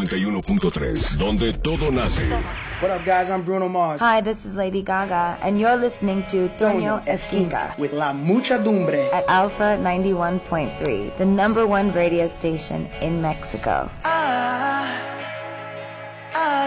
91.3, donde todo nace. What up, guys? I'm Bruno Mars. Hi, this is Lady Gaga, and you're listening to Toño Esquinca with La Muchadumbre at Alpha 91.3, the #1 radio station in Mexico.